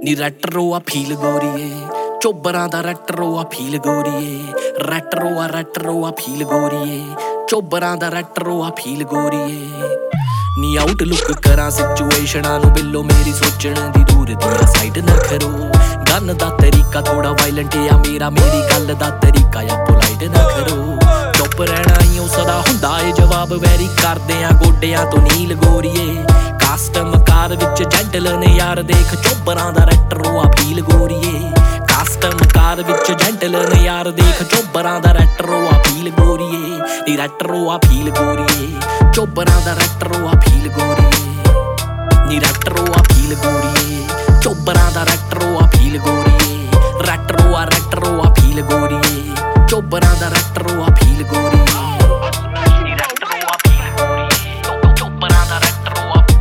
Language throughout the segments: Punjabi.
ਨੀ ਰੈਟਰੋ ਆ ਫੀਲ ਗੋਰੀਏ ਚੋਬਰਾਂ ਦਾ ਰੈਟਰੋ ਆ ਫੀਲ ਗੋਰੀਏ ਰੈਟਰੋ ਆ ਫੀਲ ਗੋਰੀਏ ਚੋਬਰਾਂ ਦਾ ਰੈਟਰੋ ਆ ਫੀਲ ਗੋਰੀਏ ਨੀ ਆਊਟਲੁੱਕ ਕਰਾਂ ਸਿਚੁਏਸ਼ਨਾਂ ਨੂੰ ਬਿੱਲੋ ਮੇਰੀ ਸੋਚਣ ਦੀ ਦੂਰ ਦੀਆਂ ਸਾਈਡ ਨਾ ਕਰੋ ਗਨ ਦਾ ਤਰੀਕਾ ਥੋੜਾ ਵਾਇਲੈਂਟ ਆ ਮੇਰੀ ਗੱਲ ਦਾ ਤਰੀਕਾ ਆ ਪੋਲਾਈਟ ਨਾ ਕਰੋ ਚੁੱਪ ਰਹਿਣਾ ਈ ਸਦਾ ਹੁੰਦਾ ਏ ਜਵਾਬ ਵੈਰੀ ਕਰਦੇ ਆ ਗੋਡਿਆਂ ਤੋਂ ਨੀਲ ਗੋਰੀਏ ਕਾਸਟਮ ਕਾਰ ਵਿੱਚ ਜੈਂਟਲ ਨੇ ਯਾਰ ਦੇਖ ਚੋਬਰਾਂ ਦਾ ਰੈਟਰੋ ਆ ਫੀਲ ਗੋਰੀਏ ਕਾਸਟਮ ਕਾਰ ਵਿੱਚ ਜੈਂਟਲ ਨੇ ਯਾਰ ਦੇਖ ਚੋਬਰਾਂ ਦਾ ਰੈਟਰੋ ਆ ਫੀਲ ਗੋਰੀਏ ਨੀ ਰੈਟਰੋ ਆ ਫੀਲ ਗੋਰੀਏ ਚੋਬਰਾਂ ਦਾ ਰੈਟਰੋ ਆ ਫੀਲ ਗੋਰੀਏ ਨੀ ਰੈਟਰੋ ਆ ਫੀਲ ਗੋਰੀਏ ਚੋਬਰਾਂ ਦਾ ਰੈਟਰੋ ਆ ਫੀਲ ਗੋਰੀਏ ਰੈਟਰੋ ਆ ਫੀਲ ਗੋਰੀਏ ਚੋਬਰਾਂ ਦਾ ਰੈਟਰੋ ਆ ਫੀਲ ਗੋਰੀਏ ਨੀ ਰੈਟਰੋ ਆ ਫੀਲ ਗੋਰੀਏ ਚੋਬਰਾਂ ਦਾ ਰੈਟਰੋ ਆ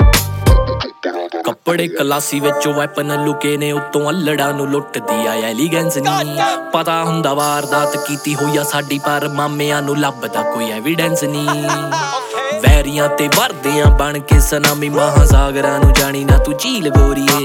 ਕੱਪੜੇ ਕਲਾਸੀ ਵਿੱਚ ਵੈਪਨ ਲੁਕੇ ਨੇ ਉੱਤੋਂ ਅਲੜਾਂ ਨੂੰ ਲੁੱਟਦੀ ਆ ਐਲੀਗੈਂਸ ਨੀ ਪਤਾ ਹੁੰਦਾ ਵਾਰਦਾਤ ਕੀਤੀ ਹੋਈ ਆ ਸਾਡੀ ਪਰ ਮਾਮਿਆਂ ਨੂੰ ਲੱਭਦਾ ਕੋਈ ਐਵੀਡੈਂਸ ਨੀ ਵੈਰੀਆਂ ਤੇ ਵਰਦਿਆਂ ਬਣ ਕੇ ਸਨਾਮੀ ਮਹਾਸਾਗਰਾਂ ਨੂੰ ਜਾਣੀ ਨਾ ਤੂੰ ਝੀਲ ਗੋਰੀਏ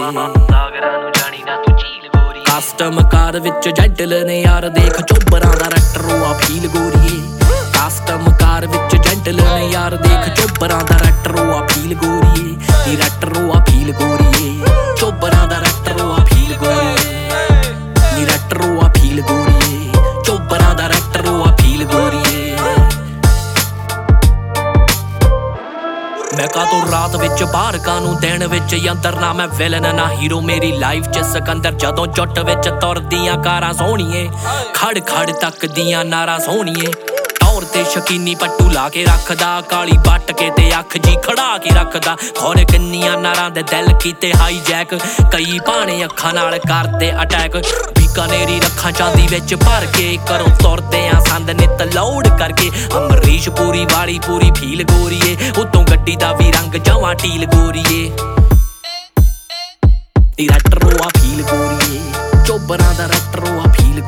ਕਾਸਟਮ ਕਾਰ ਵਿੱਚ ਜੈਂਟਲ ਨੇ ਯਾਰ ਦੇਖ ਚੋਬਰਾਂ ਦਾ ਰੈਟਰੋ ਆ ਫੀਲ ਗੋਰੀਏ ਕਾਸਟਮ ਕਾਰ ਵਿੱਚ ਜੈਂਟਲ ਨੇ ਯਾਰ ਦੇਖ ਚੋਬਰਾਂ ਦਾ ਰੈਟਰੋ ਆ ਫੀਲ ਗੋਰੀਏ ਨੀ ਰੈਟਰੋ ਆ ਫੀਲ ਗੋਰੀਏ ਚੋਬਰਾਂ ਦਾ ਰੈਟਰੋ ਆ ਫੀਲ ਗੋਰੀਏ ਨੀ ਰੈਟਰੋ ਆ ਫੀਲ ਗੋਰੀਏ ਚੋਬਰਾਂ ਦਾ ਰੈਟਰੋ ਆ ਫੀਲ ਗੋਰੀਏ ਮੈਂ ਕਾਤੋਂ ਰਾਤ ਵਿੱਚ ਬਾਹਰ ਕਾਨੂੰ ਦਿਨ ਵਿੱਚ ਅੰਦਰ ਨਾ ਮੈਂ ਵਿਲਨ ਨਾ ਹੀਰੋ ਮੇਰੀ ਲਾਈਫ ਚ ਸਕੰਦਰ ਜਦੋਂ ਜੁੱਟ ਵਿੱਚ ਤੁਰਦੀਆਂ ਕਾਰਾਂ ਸੋਹਣੀਏ ਖੜ ਖੜ ਤੱਕਦੀਆਂ ਨਾਰਾਂ ਸੋਹਣੀਏ ਤੌਰ ਤੇ ਸ਼ਕੀਨੀ ਪੱਟੂ ਲਾ ਕੇ ਰੱਖਦਾ ਕਾਲੀ ਵੱਟ ਕੇ ਤੇ ਅੱਖ ਜੀ ਖੜਾ ਕੇ ਰੱਖਦਾ ਖੋਰੇ ਕਿੰਨੀਆਂ ਨਾਰਾਂ ਦੇ ਦਿਲ ਕੀਤੇ ਹਾਈਜੈਕ ਕਈ ਭਾਣੇ ਅੱਖਾਂ ਨਾਲ ਕਰਦੇ ਅਟੈਕ ਬੀਕਾਨੇਰੀ ਰੱਖਾਂ ਚਾਂਦੀ ਵਿੱਚ ਭਰ ਕੇ ਘਰੋਂ ਤੁਰਦੇ ਆ ਸੰਦ ਨਿੱਤ ਲੋਡ ਕਰਕੇ ਅਮਰੀਸ਼ ਪੂਰੀ ਵਾਲੀ ਪੂਰੀ ਫੀਲ ਗੋਰੀਏ ਉਤੋਂ ਗੱਡੀ ਦਾ ਵੀ ਰੰਗ ਜਵਾਂ ਟੀਲ ਗੋਰੀਏ ਨੀ ਰੈਟਰੋ ਆ ਫੀਲ ਗੋਰੀਏ ਚੋਬਰਾਂ ਦਾ ਰੈਟਰੋ ਆ ਫੀਲ